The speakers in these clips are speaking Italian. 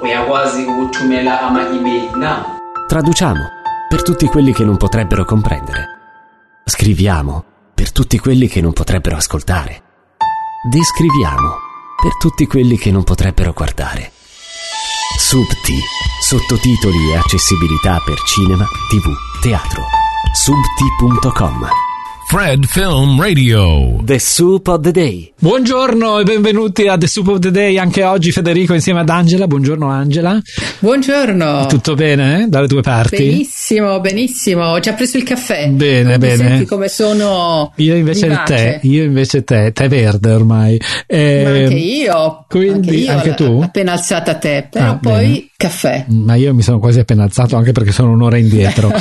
uyakwazi ukuthumela ama-email now. Traduciamo per tutti quelli che non potrebbero comprendere. Scriviamo per tutti quelli che non potrebbero ascoltare. Descriviamo per tutti quelli che non potrebbero guardare. Subti, sottotitoli e accessibilità per cinema, TV, teatro. Subti.com. Fred Film Radio. The Soup of the Day. Buongiorno e benvenuti a The Soup of the Day. Anche oggi Federico insieme ad Angela. Buongiorno Angela. Buongiorno. Tutto bene dalle tue parti? Benissimo, benissimo. Ho già preso il caffè. Bene, bene. Senti come sono io invece vivace. il tè verde ormai. Ma anche io. Quindi anche tu? Appena alzata tè, però poi bene. Caffè. Ma io mi sono quasi appena alzato anche perché sono un'ora indietro.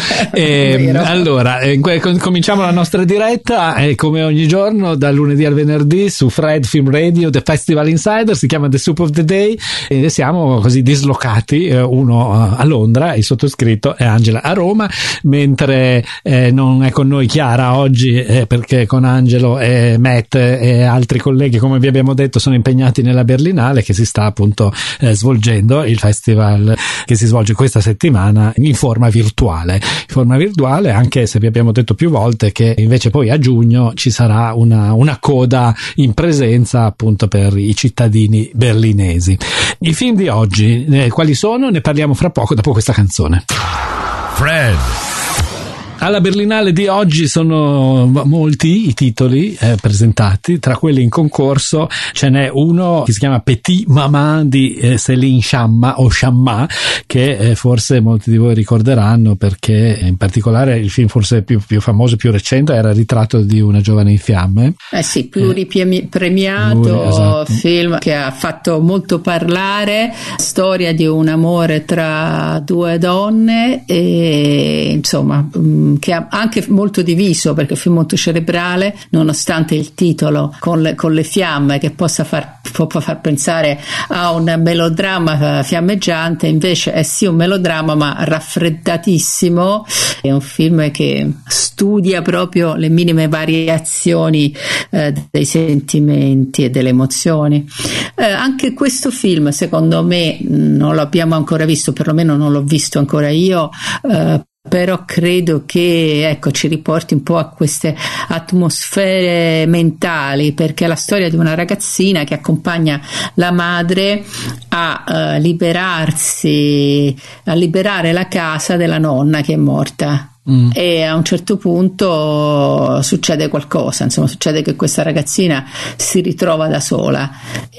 Allora, cominciamo la nostra diretta come ogni giorno dal lunedì al venerdì su Fred Film Radio, The Festival Insider, si chiama The Soup of the Day e siamo così dislocati, uno a Londra, il sottoscritto, e Angela a Roma, mentre non è con noi Chiara oggi perché con Angelo e Matt e altri colleghi, come vi abbiamo detto, sono impegnati nella Berlinale che si sta appunto svolgendo, il festival che si svolge questa settimana in forma virtuale, anche se vi abbiamo detto più volte che invece poi a giugno ci sarà una coda in presenza appunto per i cittadini berlinesi. I film di oggi quali sono? Ne parliamo fra poco dopo questa canzone. Fred. Alla Berlinale di oggi sono molti i titoli presentati, tra quelli in concorso ce n'è uno che si chiama Petit Maman di Céline Sciamma o Sciamma, che forse molti di voi ricorderanno perché in particolare il film forse più famoso, più recente, era Ritratto di una giovane in fiamme. Sì, pluripremiato, esatto. Film che ha fatto molto parlare, storia di un amore tra due donne e insomma che ha anche molto diviso perché è un film molto cerebrale, nonostante il titolo con le fiamme che può far pensare a un melodramma fiammeggiante, invece è sì un melodramma ma raffreddatissimo, è un film che studia proprio le minime variazioni dei sentimenti e delle emozioni. Anche questo film secondo me non l'abbiamo ancora visto, perlomeno non l'ho visto ancora io, però credo che ci riporti un po' a queste atmosfere mentali, perché è la storia di una ragazzina che accompagna la madre a liberare la casa della nonna che è morta. E a un certo punto succede qualcosa, insomma succede che questa ragazzina si ritrova da sola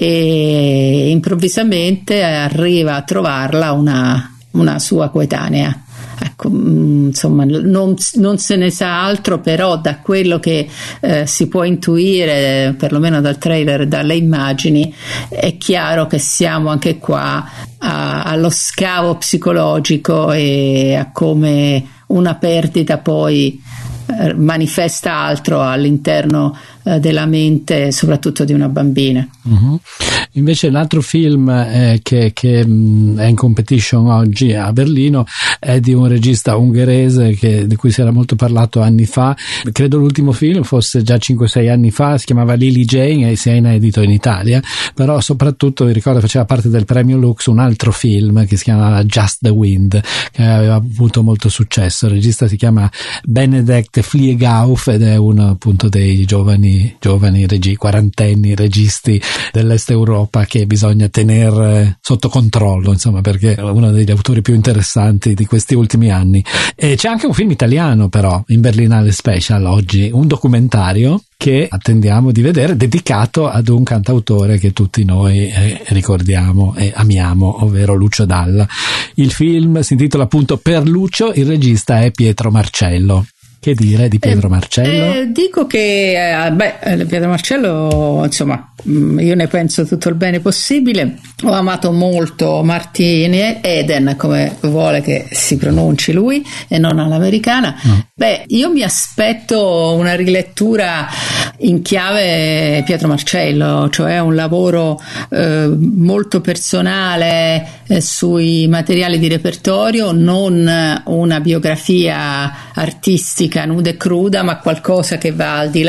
e improvvisamente arriva a trovarla una sua coetanea. Ecco, insomma non se ne sa altro, però da quello che si può intuire, perlomeno dal trailer, dalle immagini, è chiaro che siamo anche qua allo scavo psicologico e a come una perdita poi manifesta altro all'interno della mente, soprattutto di una bambina. Invece l'altro film che è in competition oggi a Berlino è di un regista ungherese di cui si era molto parlato anni fa, credo l'ultimo film fosse già 5-6 anni fa, si chiamava Lily Jane e si è inedito in Italia, però soprattutto vi ricordo faceva parte del premio Lux un altro film che si chiamava Just the Wind, che aveva avuto molto successo. Il regista si chiama Benedikt Fliegauf ed è uno appunto dei giovani quarantenni registi dell'Est Europa che bisogna tenere sotto controllo, insomma, perché è uno degli autori più interessanti di questi ultimi anni. E c'è anche un film italiano però in Berlinale Special oggi, un documentario che attendiamo di vedere, dedicato ad un cantautore che tutti noi ricordiamo e amiamo, ovvero Lucio Dalla. Il film si intitola appunto Per Lucio, il regista è Pietro Marcello. Che dire di Pietro Marcello? Dico che Pietro Marcello, insomma, io ne penso tutto il bene possibile. Ho amato molto Martin Eden, come vuole che si pronunci lui e non all'americana. Io mi aspetto una rilettura in chiave Pietro Marcello, cioè un lavoro molto personale sui materiali di repertorio, non una biografia artistica nuda e cruda, ma qualcosa che va al di là.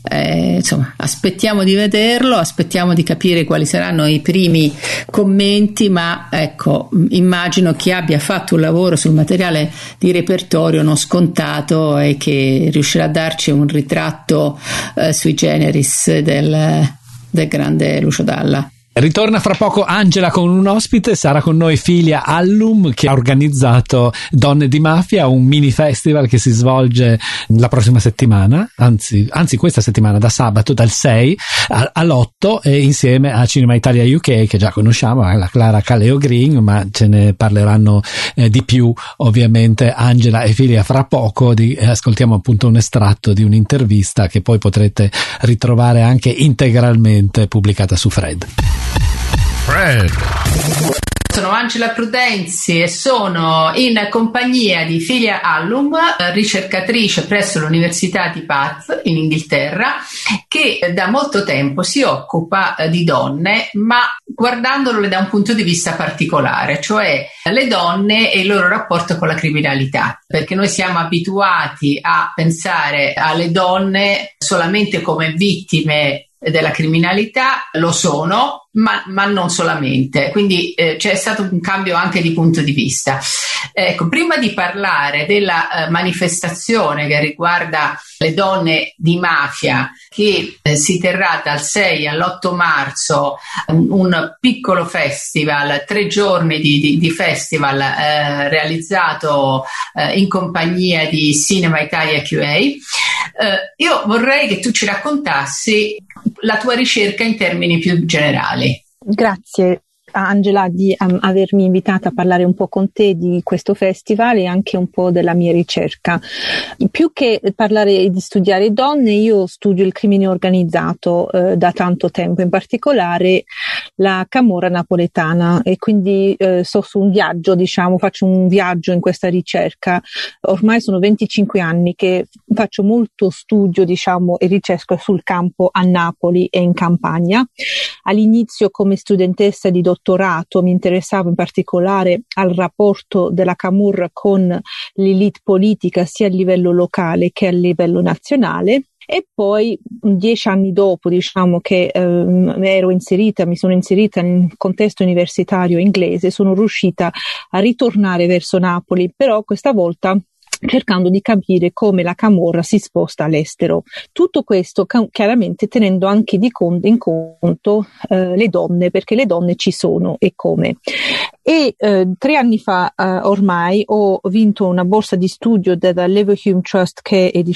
insomma, aspettiamo di vederlo, aspettiamo di capire quali saranno i primi commenti, ma ecco, immagino che abbia fatto un lavoro sul materiale di repertorio non scontato e che riuscirà a darci un ritratto sui generis del grande Lucio Dalla. Ritorna fra poco Angela con un ospite, sarà con noi Filia Allum, che ha organizzato Donne di Mafia, un mini festival che si svolge la prossima settimana, anzi questa settimana, da sabato dal 6 all'8, e insieme a Cinema Italia UK, che già conosciamo, la Clara Caleo Green, ma ce ne parleranno di più ovviamente Angela e Filia fra poco. Ascoltiamo appunto un estratto di un'intervista che poi potrete ritrovare anche integralmente pubblicata su Fred. Sono Angela Prudenzi e sono in compagnia di Filia Allum, ricercatrice presso l'Università di Bath in Inghilterra, che da molto tempo si occupa di donne, ma guardandole da un punto di vista particolare, cioè le donne e il loro rapporto con la criminalità, perché noi siamo abituati a pensare alle donne solamente come vittime della criminalità, lo sono, ma non solamente, quindi c'è stato un cambio anche di punto di vista. Ecco, prima di parlare della manifestazione che riguarda le donne di mafia, che si terrà dal 6 all'8 marzo, un piccolo festival, 3 giorni di festival realizzato in compagnia di Cinema Italia QA, io vorrei che tu ci raccontassi la tua ricerca in termini più generali. Grazie Angela di avermi invitata a parlare un po' con te di questo festival e anche un po' della mia ricerca. Più che parlare di studiare donne, io studio il crimine organizzato da tanto tempo, in particolare la camorra napoletana, e quindi sto su un viaggio, faccio un viaggio in questa ricerca. Ormai sono 25 anni che faccio molto studio e ricerca sul campo a Napoli e in Campania. All'inizio, come studentessa di dottorato, mi interessavo in particolare al rapporto della camorra con l'elite politica sia a livello locale che a livello nazionale. E poi 10 anni dopo, che mi sono inserita nel contesto universitario inglese, sono riuscita a ritornare verso Napoli, però questa volta cercando di capire come la camorra si sposta all'estero. Tutto questo chiaramente tenendo anche in conto le donne, perché le donne ci sono e come. E 3 anni fa ormai ho vinto una borsa di studio dalla Leverhulme Trust, che è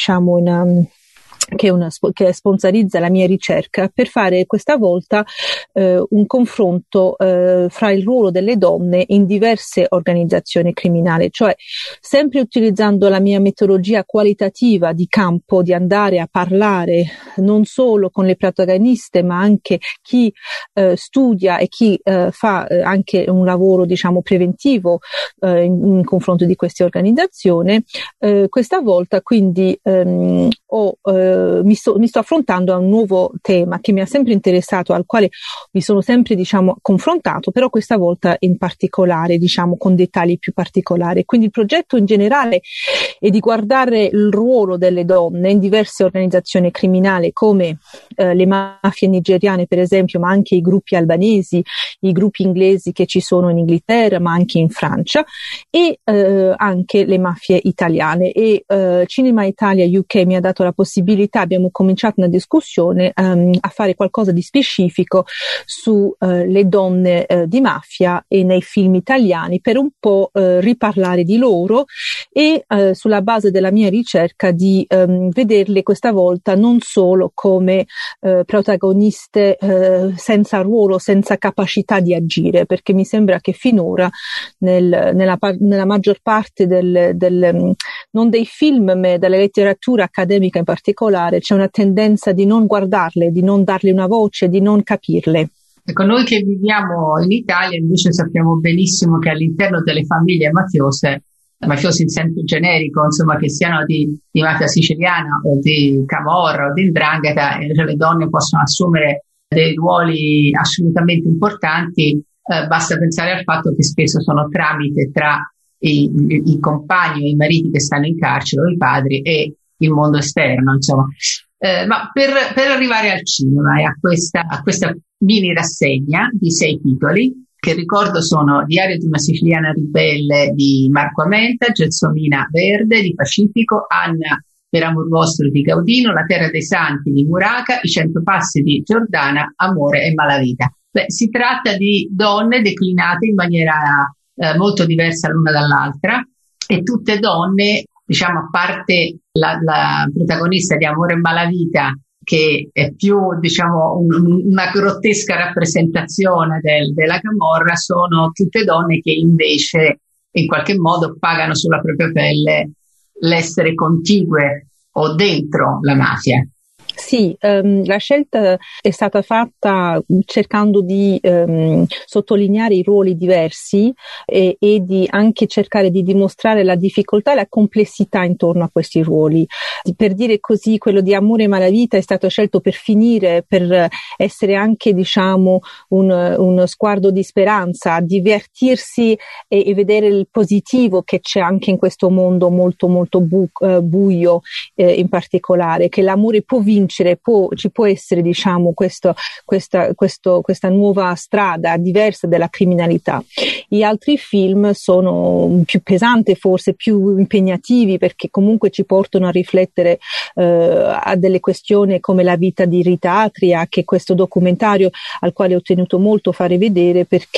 che sponsorizza la mia ricerca, per fare questa volta un confronto fra il ruolo delle donne in diverse organizzazioni criminali, cioè sempre utilizzando la mia metodologia qualitativa di campo, di andare a parlare non solo con le protagoniste, ma anche chi studia e chi fa anche un lavoro preventivo in confronto di queste organizzazioni. Questa volta quindi mi sto affrontando a un nuovo tema che mi ha sempre interessato, al quale mi sono sempre confrontato, però questa volta in particolare con dettagli più particolari. Quindi il progetto in generale è di guardare il ruolo delle donne in diverse organizzazioni criminali, come le mafie nigeriane per esempio, ma anche i gruppi albanesi, i gruppi inglesi che ci sono in Inghilterra ma anche in Francia, e anche le mafie italiane. E Cinema Italia UK mi ha dato la possibilità, abbiamo cominciato una discussione a fare qualcosa di specifico su le donne di mafia e nei film italiani, per un po' riparlare di loro e sulla base della mia ricerca di vederle questa volta non solo come protagoniste senza ruolo, senza capacità di agire, perché mi sembra che finora nella maggior parte non dei film ma della letteratura accademica in particolare c'è una tendenza di non guardarle, di non darle una voce, di non capirle. Ecco, noi che viviamo in Italia invece sappiamo benissimo che all'interno delle famiglie mafiose in senso generico, che siano di mafia siciliana o di camorra o di 'ndrangheta, le donne possono assumere dei ruoli assolutamente importanti. Basta pensare al fatto che spesso sono tramite tra i compagni o i mariti che stanno in carcere o i padri e il mondo esterno, Ma per arrivare al cinema e a questa mini rassegna di 6 titoli, che ricordo sono Diario di una siciliana ribelle di Marco Amenta, Gelsomina Verde di Pacifico, Anna per amor vostro di Gaudino, La terra dei santi di Muraca, I 100 passi di Giordana, Amore e malavita. Si tratta di donne declinate in maniera molto diversa l'una dall'altra, e tutte donne, diciamo, a parte la protagonista di Amore e malavita, che è più, diciamo, una grottesca rappresentazione della camorra, sono tutte donne che invece in qualche modo pagano sulla propria pelle l'essere contigue o dentro la mafia. Sì, la scelta è stata fatta cercando di sottolineare i ruoli diversi e di anche cercare di dimostrare la difficoltà e la complessità intorno a questi ruoli. Per dire così, quello di Amore e malavita è stato scelto per finire, per essere anche, diciamo, uno sguardo di speranza, divertirsi e vedere il positivo che c'è anche in questo mondo molto molto buio, in particolare, che l'amore può vincere, ci può essere, diciamo, questa nuova strada diversa della criminalità. Gli altri film sono più pesanti, forse più impegnativi, perché comunque ci portano a riflettere a delle questioni come la vita di Rita Atria, che è questo documentario al quale ho tenuto molto a fare vedere, perché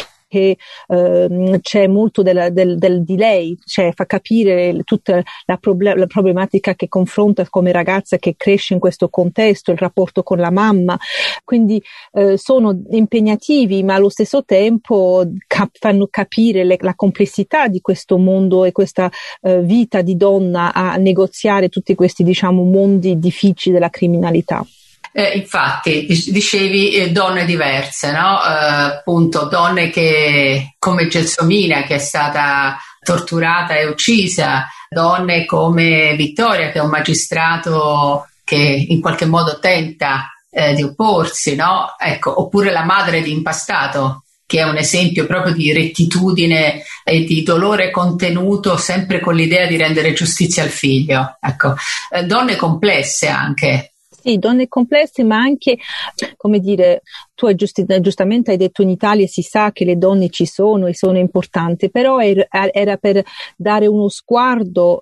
c'è molto di lei, cioè fa capire tutta la problematica che confronta come ragazza che cresce in questo contesto, il rapporto con la mamma, quindi sono impegnativi, ma allo stesso tempo fanno capire la complessità di questo mondo e questa vita di donna a negoziare tutti questi, diciamo, mondi difficili della criminalità. Infatti, dicevi donne diverse, no? Appunto, donne che, come Gelsomina, che è stata torturata e uccisa, donne come Vittoria, che è un magistrato che in qualche modo tenta di opporsi, no? Ecco, oppure la madre di Impastato, che è un esempio proprio di rettitudine e di dolore contenuto, sempre con l'idea di rendere giustizia al figlio. Ecco, donne complesse anche. Sì, donne complesse, ma anche, come dire, tu giustamente hai detto in Italia si sa che le donne ci sono e sono importanti, però era per dare uno sguardo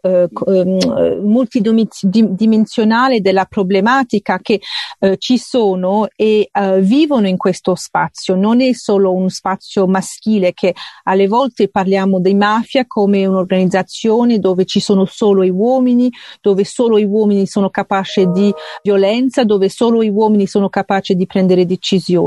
multidimensionale della problematica che ci sono e vivono in questo spazio. Non è solo un spazio maschile, che alle volte parliamo di mafia come un'organizzazione dove ci sono solo i uomini, dove solo i uomini sono capaci di violenza, dove solo gli uomini sono capaci di prendere decisioni.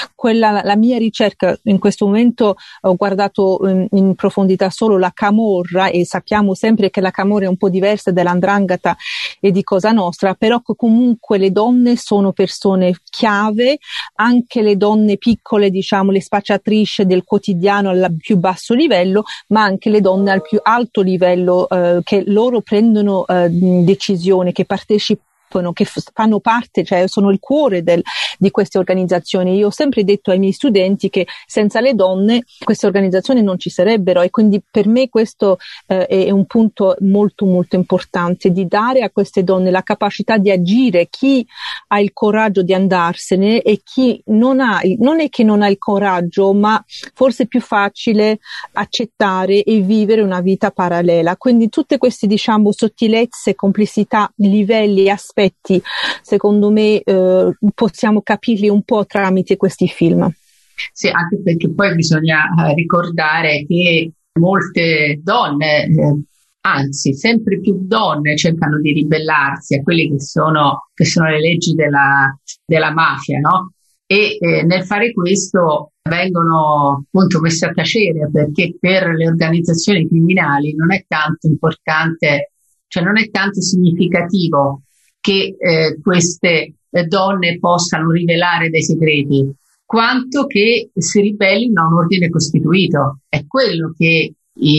La mia ricerca in questo momento, ho guardato in profondità solo la camorra, e sappiamo sempre che la camorra è un po' diversa dall''ndrangheta e di Cosa Nostra, però comunque le donne sono persone chiave, anche le donne piccole, diciamo le spacciatrici del quotidiano al più basso livello, ma anche le donne al più alto livello, che loro prendono decisioni, che partecipano, che fanno parte, cioè sono il cuore di queste organizzazioni. Io ho sempre detto ai miei studenti che senza le donne queste organizzazioni non ci sarebbero, e quindi per me questo è un punto molto molto importante, di dare a queste donne la capacità di agire, chi ha il coraggio di andarsene e chi non è che non ha il coraggio, ma forse è più facile accettare e vivere una vita parallela. Quindi tutte queste, diciamo, sottilezze, complessità, livelli, aspetti, secondo me possiamo capirli un po' tramite questi film. Sì, anche perché poi bisogna ricordare che molte donne, anzi sempre più donne, cercano di ribellarsi a quelle che sono le leggi della mafia, no? E nel fare questo vengono appunto messe a tacere, perché per le organizzazioni criminali non è tanto importante, cioè non è tanto significativo che queste donne possano rivelare dei segreti, quanto che si ribellino a un ordine costituito. È quello che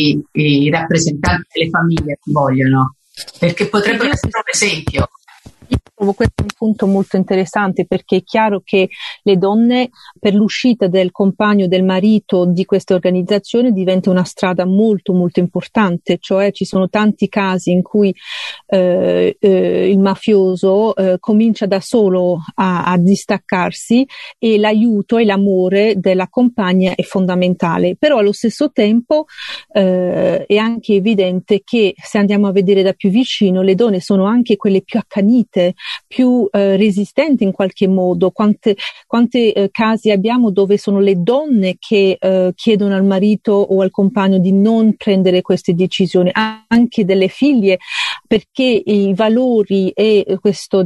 i rappresentanti delle famiglie vogliono, perché potrebbero essere un esempio. Trovo questo un punto molto interessante, perché è chiaro che le donne, per l'uscita del compagno, del marito di queste organizzazioni, diventa una strada molto molto importante, cioè ci sono tanti casi in cui il mafioso comincia da solo a distaccarsi, e l'aiuto e l'amore della compagna è fondamentale. Però allo stesso tempo è anche evidente che, se andiamo a vedere da più vicino, le donne sono anche quelle più accanite, più resistenti in qualche modo. Quante casi abbiamo dove sono le donne che chiedono al marito o al compagno di non prendere queste decisioni, anche delle figlie, perché i valori e queste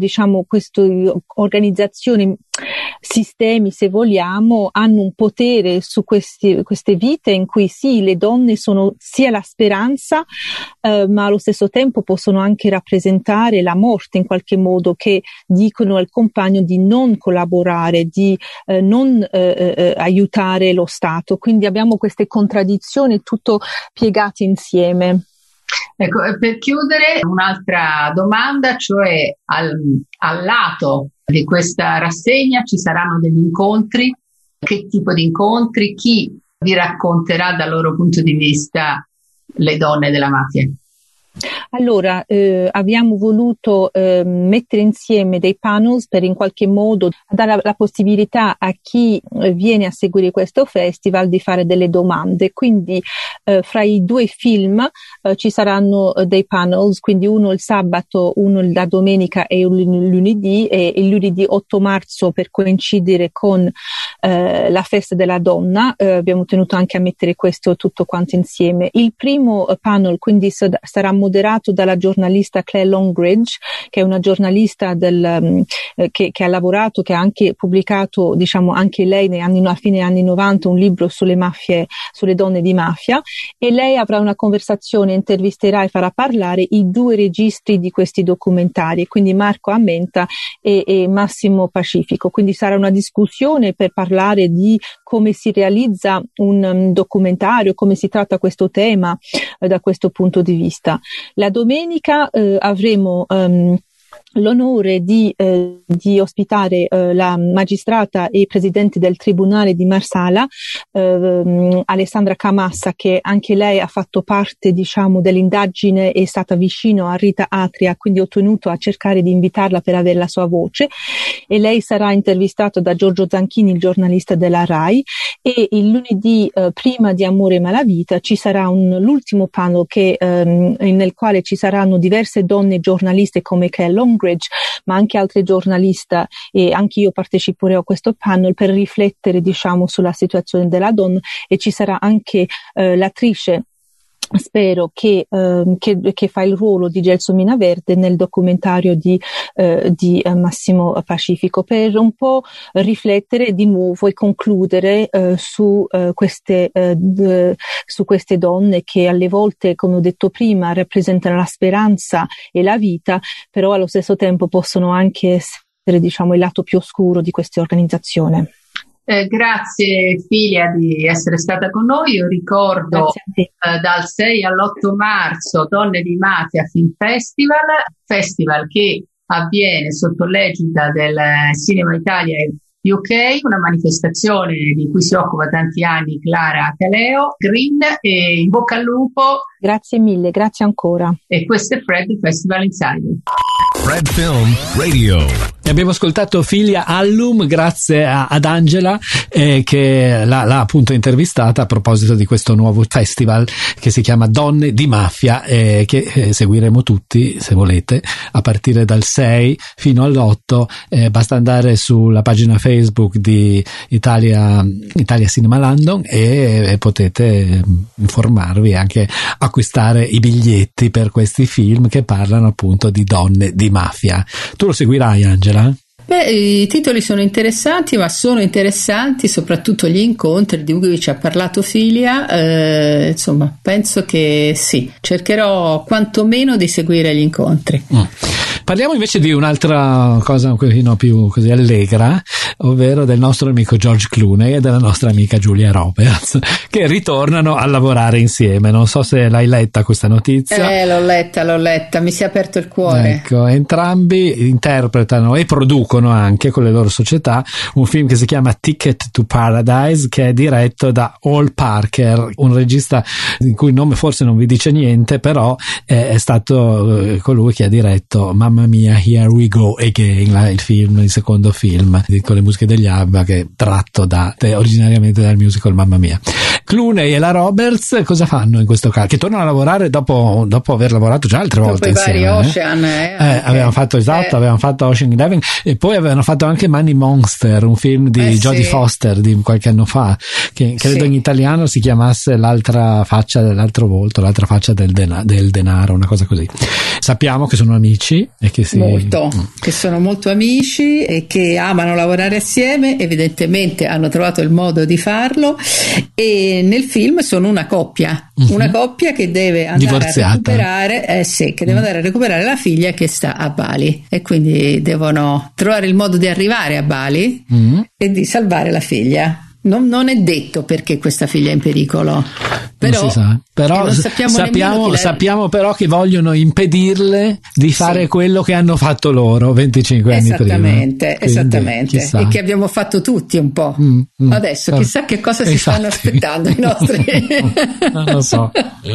organizzazioni, sistemi, se vogliamo, hanno un potere su queste vite in cui sì, le donne sono sia la speranza, ma allo stesso tempo possono anche rappresentare la morte in qualche modo, che dicono al compagno di non collaborare, di non aiutare lo Stato. Quindi abbiamo queste contraddizioni tutto piegate insieme. Ecco, per chiudere, un'altra domanda, cioè al lato di questa rassegna ci saranno degli incontri. Che tipo di incontri? Chi vi racconterà dal loro punto di vista le donne della mafia? Allora, abbiamo voluto mettere insieme dei panels per in qualche modo dare la possibilità a chi viene a seguire questo festival di fare delle domande. Quindi fra i due film ci saranno dei panels, quindi uno il sabato, uno la domenica e un lunedì, e il lunedì 8 marzo, per coincidere con la festa della donna, abbiamo tenuto anche a mettere questo tutto quanto insieme. Il primo panel quindi sarà moderato dalla giornalista Claire Longridge, che è una giornalista che ha lavorato, che ha anche pubblicato, diciamo, anche lei a fine anni 90 un libro sulle mafie, sulle donne di mafia, e lei avrà una conversazione, intervisterà e farà parlare i due registi di questi documentari, quindi Marco Ammenta e Massimo Pacifico. Quindi sarà una discussione per parlare di come si realizza un documentario, come si tratta questo tema da questo punto di vista. La domenica avremo l'onore di ospitare la magistrata e presidente del Tribunale di Marsala, Alessandra Camassa, che anche lei ha fatto parte, diciamo, dell'indagine, è stata vicino a Rita Atria, quindi ho tenuto a cercare di invitarla per avere la sua voce, e lei sarà intervistata da Giorgio Zanchini, il giornalista della RAI. E il lunedì, prima di Amore e Malavita, ci sarà l'ultimo panel nel quale ci saranno diverse donne giornaliste come Claire Longridge, ma anche altre giornaliste, e anche io parteciperò a questo panel per riflettere, diciamo, sulla situazione della donna, e ci sarà anche l'attrice, spero, che fa il ruolo di Gelsomina Verde nel documentario di Massimo Pacifico, per un po' riflettere di nuovo e concludere su queste donne che alle volte, come ho detto prima, rappresentano la speranza e la vita, però allo stesso tempo possono anche essere, diciamo, il lato più oscuro di queste organizzazioni. Grazie Filia di essere stata con noi. Io ricordo dal 6 all'8 marzo Donne di Mafia Film Festival che avviene sotto l'egida del Cinema Italia UK, una manifestazione di cui si occupa tanti anni Clara Caleo Green, e in bocca al lupo. Grazie mille, grazie ancora. E questo è Fred Festival Insider. Fred Film Radio. E abbiamo ascoltato Filia Allum grazie ad Angela che l'ha appunto intervistata a proposito di questo nuovo festival che si chiama Donne di Mafia, che seguiremo tutti, se volete, a partire dal 6 fino all'8. Basta andare sulla pagina Facebook di Italia Cinema London e potete informarvi e anche acquistare i biglietti per questi film che parlano appunto di donne di mafia. Tu lo seguirai, Angela? Beh, i titoli sono interessanti, ma sono interessanti soprattutto gli incontri di cui ci ha parlato Filia. Insomma, penso che sì, cercherò quantomeno di seguire gli incontri. Parliamo invece di un'altra cosa un pochino più così allegra, ovvero del nostro amico George Clooney e della nostra amica Julia Roberts, che ritornano a lavorare insieme. Non so se l'hai letta questa notizia. L'ho letta, mi si è aperto il cuore. Ecco, entrambi interpretano e producono anche con le loro società un film che si chiama Ticket to Paradise, che è diretto da Ol Parker, un regista di cui il nome forse non vi dice niente, però è stato colui che ha diretto Mamma Mia, Here We Go Again, il secondo film con le musiche degli ABBA, che è tratto originariamente dal musical Mamma Mia. Clooney e la Roberts cosa fanno in questo caso? Che tornano a lavorare dopo aver lavorato già altre volte insieme. Dopo i vari Ocean. Avevano fatto Ocean 11 e poi avevano fatto anche Money Monster, un film di Jodie Foster di qualche anno fa, che credo in italiano si chiamasse L'altra faccia dell'altro volto, l'altra faccia del denaro, una cosa così. Sappiamo che sono amici e che che sono molto amici e che amano lavorare assieme, evidentemente hanno trovato il modo di farlo, e nel film sono una coppia, una coppia che deve andare a recuperare andare a recuperare la figlia che sta a Bali, e quindi devono trovare il modo di arrivare a Bali e di salvare la figlia. Non è detto perché questa figlia è in pericolo, però non si sa. Però sappiamo però che vogliono impedirle di fare quello che hanno fatto loro 25 anni prima. Esattamente, chissà. E che abbiamo fatto tutti un po'. Adesso chissà che cosa si stanno aspettando i nostri. Non lo so.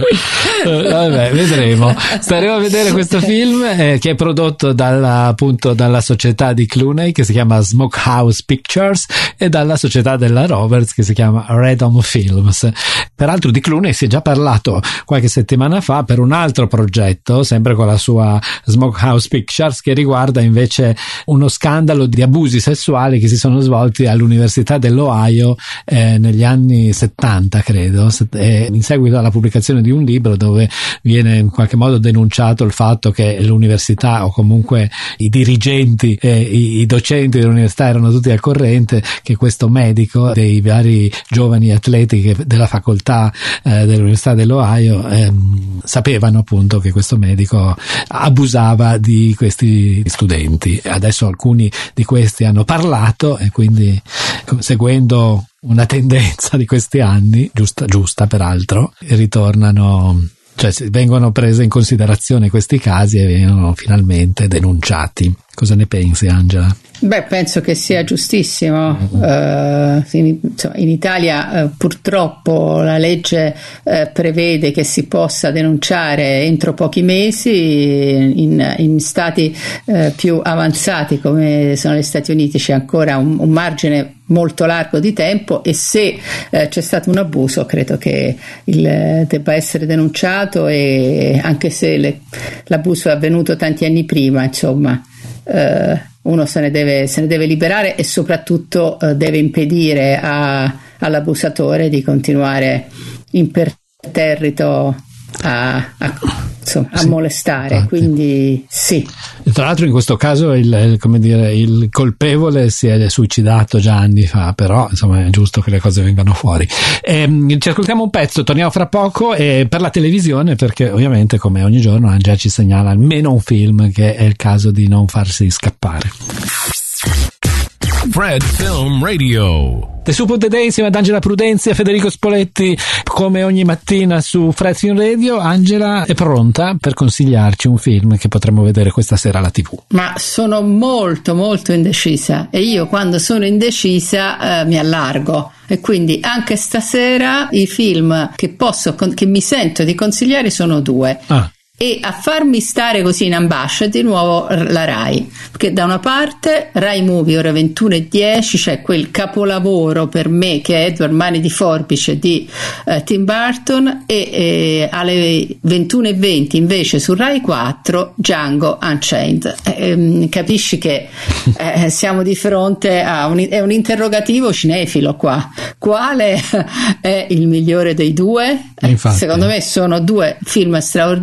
Vabbè, vedremo. Staremo a vedere questo film che è prodotto dalla società di Clooney, che si chiama Smokehouse Pictures, e dalla società della Roberts, che si chiama Red Home Films. Peraltro di Clooney si è già parlato qualche settimana fa per un altro progetto, sempre con la sua Smokehouse Pictures, che riguarda invece uno scandalo di abusi sessuali che si sono svolti all'Università dell'Ohio negli anni 70, credo, in seguito alla pubblicazione di un libro dove viene in qualche modo denunciato il fatto che l'università, o comunque i dirigenti e i docenti dell'università, erano tutti al corrente che questo medico dei vari giovani atleti della facoltà dell'Università dell'Ohio sapevano appunto che questo medico abusava di questi studenti. Adesso alcuni di questi hanno parlato, e quindi, seguendo una tendenza di questi anni, giusta peraltro, ritornano, cioè vengono prese in considerazione questi casi e vengono finalmente denunciati. Cosa ne pensi, Angela? Beh, penso che sia giustissimo. In Italia purtroppo la legge prevede che si possa denunciare entro pochi mesi. In stati più avanzati come sono gli Stati Uniti c'è ancora un margine molto largo di tempo, e se c'è stato un abuso credo che debba essere denunciato, e anche se l'abuso è avvenuto tanti anni prima, insomma, uno se ne deve liberare, e soprattutto deve impedire all'abusatore di continuare imperterrito a molestare. Infatti. Quindi sì. Tra l'altro in questo caso il colpevole si è suicidato già anni fa, però insomma è giusto che le cose vengano fuori. Ci ascoltiamo un pezzo, torniamo fra poco, per la televisione, perché ovviamente come ogni giorno Angela ci segnala almeno un film che è il caso di non farsi scappare. Fred Film Radio. The Soup of the Day insieme ad Angela Prudenzia e Federico Spoletti, come ogni mattina su Fred Film Radio. Angela è pronta per consigliarci un film che potremmo vedere questa sera alla TV. Ma sono molto molto indecisa, e io quando sono indecisa mi allargo, e quindi anche stasera i film che mi sento di consigliare sono due. E a farmi stare così in ambascia di nuovo la Rai, perché da una parte Rai Movie ore 21:10 c'è quel capolavoro per me che è Edward Mani di Forbice di Tim Burton, e alle 21:20 invece su Rai 4 Django Unchained. Capisci che siamo di fronte a un interrogativo cinefilo qua. Quale è il migliore dei due? Infatti. Secondo me sono due film straordinari,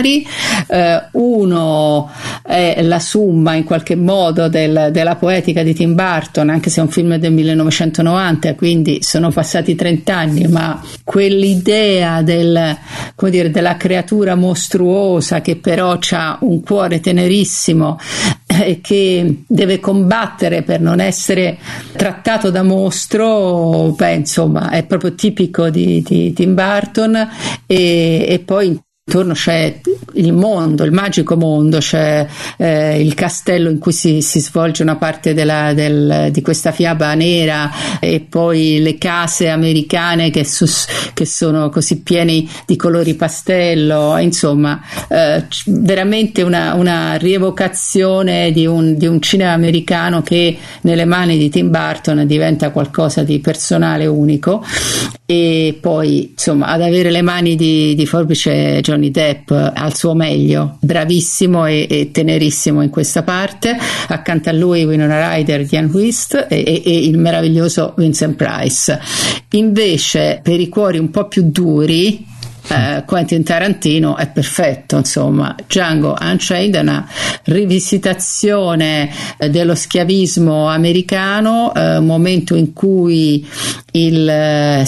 originali. Uno è la summa in qualche modo della poetica di Tim Burton, anche se è un film del 1990, quindi sono passati 30 anni, ma quell'idea della creatura mostruosa che però ha un cuore tenerissimo e che deve combattere per non essere trattato da mostro, insomma è proprio tipico di Tim Burton. E poi intorno c'è il mondo, il magico mondo, c'è il castello in cui si svolge una parte di questa fiaba nera, e poi le case americane che sono così piene di colori pastello, insomma veramente una rievocazione di un cinema americano che nelle mani di Tim Burton diventa qualcosa di personale, unico. E poi insomma ad avere le mani di forbice Johnny Depp al suo meglio, bravissimo e tenerissimo in questa parte, accanto a lui Winona Ryder, Diane Wiest e il meraviglioso Vincent Price. Invece per i cuori un po' più duri Quentin Tarantino è perfetto, insomma. Django Unchained è una rivisitazione dello schiavismo americano, momento in cui gli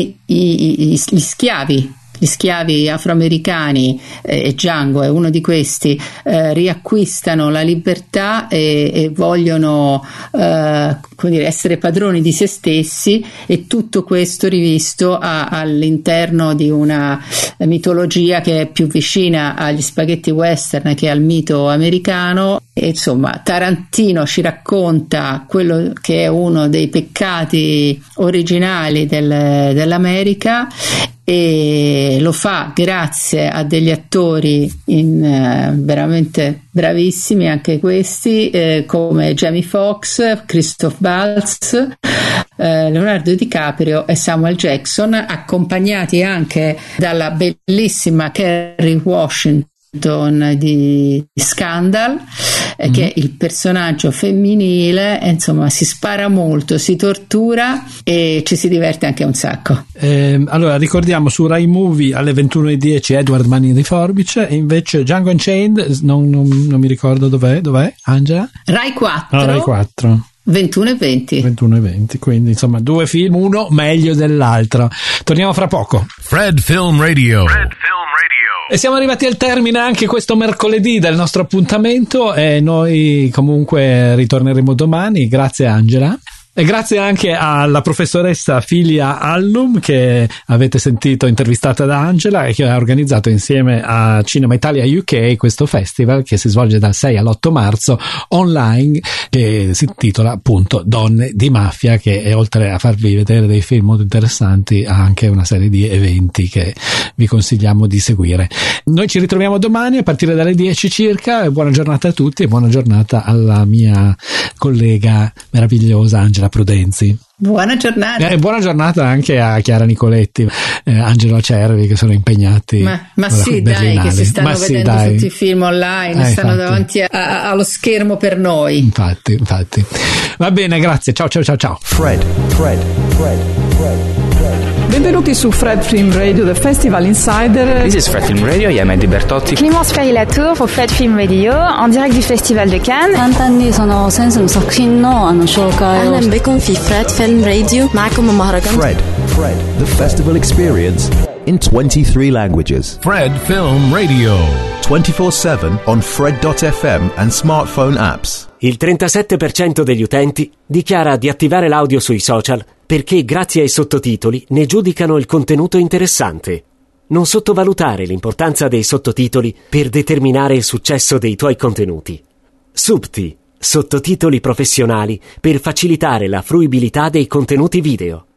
schiavi afroamericani, e Django è uno di questi, riacquistano la libertà e vogliono essere padroni di se stessi, e tutto questo rivisto all'interno di una mitologia che è più vicina agli spaghetti western che al mito americano. E insomma Tarantino ci racconta quello che è uno dei peccati originali dell'America, e lo fa grazie a degli attori veramente bravissimi, anche questi, come Jamie Foxx, Christoph Waltz, Leonardo DiCaprio e Samuel Jackson, accompagnati anche dalla bellissima Kerry Washington di Scandal, che è il personaggio femminile. Insomma, si spara molto, si tortura e ci si diverte anche un sacco. Allora ricordiamo su Rai Movie alle 21:10 Edward Mani di Forbice, e invece Django Unchained non mi ricordo dov'è Angela? Rai 4. Rai 4. 21:20, quindi insomma 2 film, uno meglio dell'altro. Torniamo fra poco. Fred Film Radio. E siamo arrivati al termine anche questo mercoledì del nostro appuntamento, e noi comunque ritorneremo domani. Grazie Angela. E grazie anche alla professoressa Filia Allum, che avete sentito intervistata da Angela, e che ha organizzato insieme a Cinema Italia UK questo festival che si svolge dal 6 all'8 marzo online, che si intitola appunto Donne di Mafia, che è, oltre a farvi vedere dei film molto interessanti, ha anche una serie di eventi che vi consigliamo di seguire. Noi ci ritroviamo domani a partire dalle 10 circa, e buona giornata a tutti, e buona giornata alla mia collega meravigliosa Angela Prudenzi. Buona giornata. E buona giornata anche a Chiara Nicoletti, Angelo Cervi, che sono impegnati. Ma sì, dai, che si stanno vedendo tutti i film online, stanno davanti allo schermo per noi. Infatti. Va bene, grazie. Ciao. Fred. Benvenuti su Fred Film Radio, the Festival Insider. This is Fred Film Radio, I am Eddie Bertotti. Clémence Ferry-Latour pour Fred Film Radio, en direct du Festival de Cannes. 간단히 센스 작品の紹介を أهلا بكم في Fred Film Radio. معكم المهرجان Fred, the festival experience in 23 languages. Fred Film Radio. 24/7 on Fred.fm and smartphone apps. Il 37% degli utenti dichiara di attivare l'audio sui social perché grazie ai sottotitoli ne giudicano il contenuto interessante. Non sottovalutare l'importanza dei sottotitoli per determinare il successo dei tuoi contenuti. Subti, sottotitoli professionali per facilitare la fruibilità dei contenuti video.